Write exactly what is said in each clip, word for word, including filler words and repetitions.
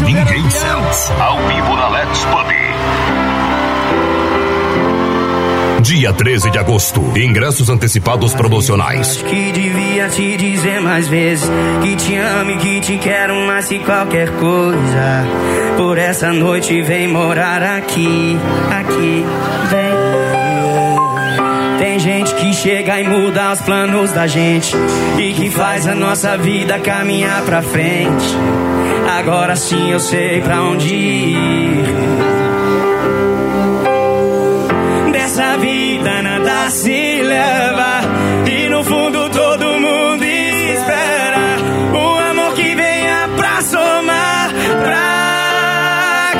D J Cells, ao vivo na Let's Pub. Dia treze de agosto, ingressos antecipados promocionais. Acho que devia te dizer mais vezes que te amo e que te quero mais que qualquer coisa. Por essa noite vem morar aqui, aqui, vem. Tem gente que chega e muda os planos da gente e que faz a nossa vida caminhar pra frente. Agora sim eu sei pra onde ir. Dessa vida nada se leva e no fundo todo mundo espera um amor que venha pra somar, pra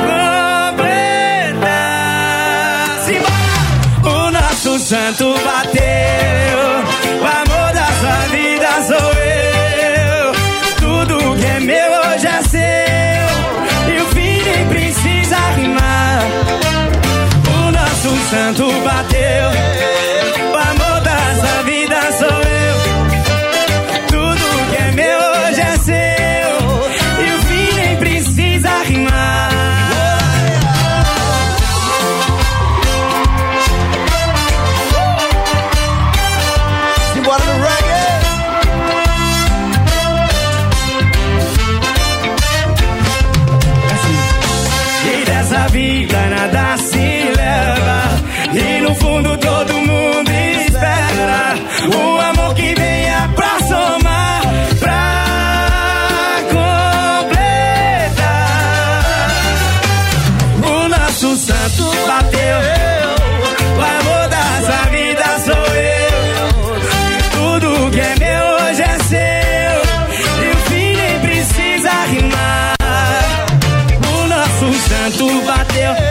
completar. Simbora! O nosso santo bateu, o amor da sua vida sou eu. Tudo que é meu hoje é seu e o fim nem precisa rimar. O santo bateu, o amor da sua vida sou eu. Tudo que é meu hoje é seu e o fim nem precisa rimar. Simbora no reggae. E dessa vida nada se leva e no fundo todo mundo espera um amor que venha pra somar, pra completar. O nosso santo bateu, o amor da sua vida sou eu. Tudo que é meu hoje é seu e o fim nem precisa rimar. O nosso santo bateu.